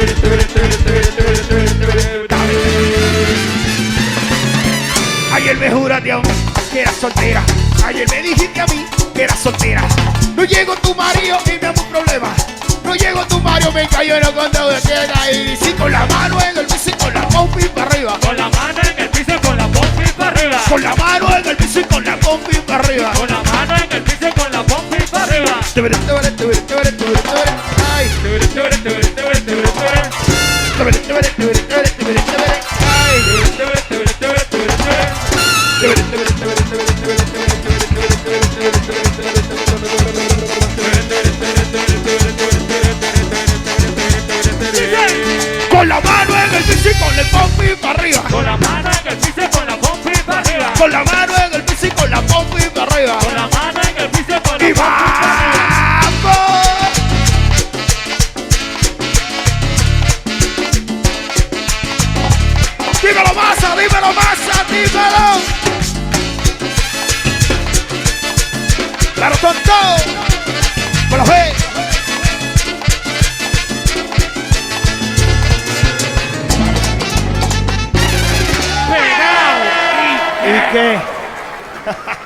Ayer me juraste a mí que eras soltera. Ayer me dijiste a mí que eras soltera. No llegó tu marido y me hago un problema. No llegó tu marido, me cayó en el condado de queda. Y sí, con la mano en el piso y con la pompi para arriba. Con la mano en el piso y con la pompi para arriba. Con la mano en el piso y con la pompi para arriba. Con la mano en el piso y con la pompi para arriba. Ay. Con la mano en el piso y con el pompi para arriba. Con la mano en el piso y con la pompi para arriba. Con la mano en el piso y con la pompi para arriba. Con la mano en el piso y con la ¡Y pompi para arriba. vamos! Dímelo, masa, dímelo, masa, dímelo. Claro, tonto. Con la fe. Pegao. ¿Y qué?